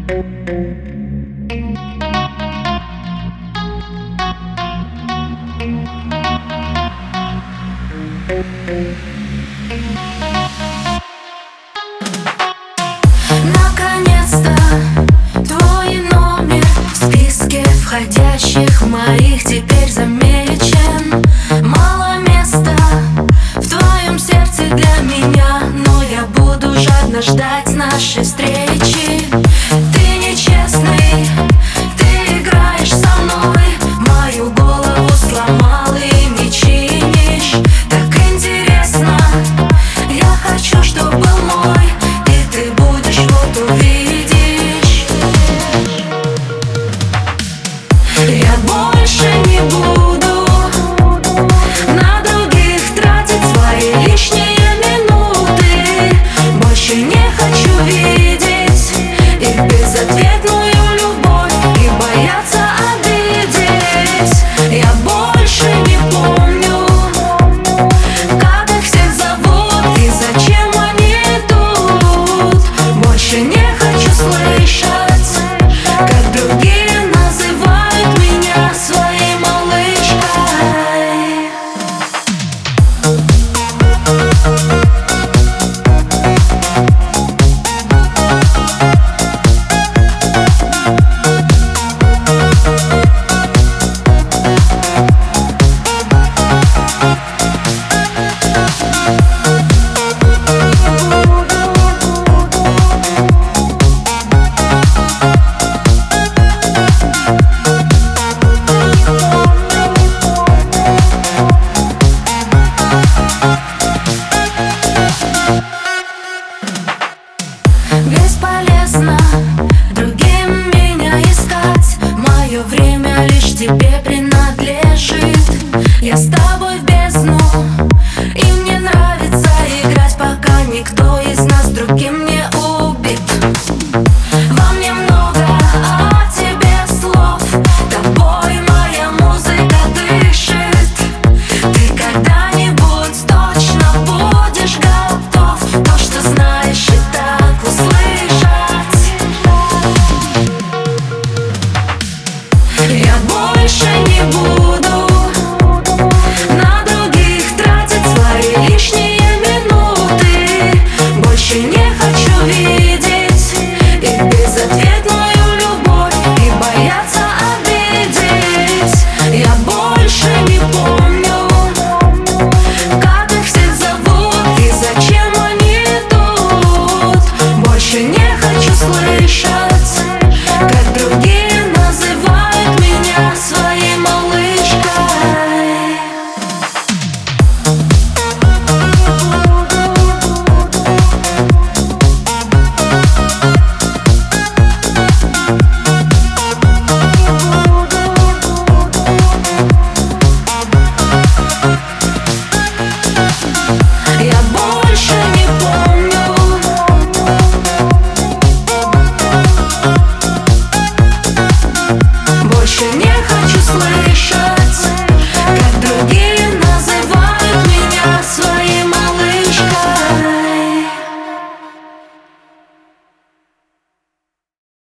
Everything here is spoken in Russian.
Наконец-то твой номер в списке входящих моих теперь замечен. Мало места в твоем сердце для меня, но я буду жадно ждать нашей встречи. Ты нечестный, ты играешь со мной, мою голову сломал и не чинишь. Так интересно, я хочу, чтоб был мой, и ты будешь, вот увидишь. Я больше не буду на других тратить свои лишние минуты. Больше не хочу видеть их безответную любовь и бояться обидеть. Я больше не помню, как их всех зовут и зачем они идут. Больше не хочу слышать, как другие называют меня своей малышкой. Бесполезно другим меня искать, мое время лишь тебе принадлежит. Я с тобой в бездну, и мне нравится играть, пока никто из нас другим не убит. Во мне много о тебе слов, тобой моя музыка дышит. Ты когда-нибудь точно будешь готов то, что знаешь, и так услышать. Я больше не буду на других тратить свои лишние минуты. Больше не хочу видеть их безответную любовь и бояться обидеть. Я больше не помню, как их всех зовут и зачем они идут. Больше не хочу слышать, как другие называют меня своей малышкой. Я больше не помню, больше не хочу слышать.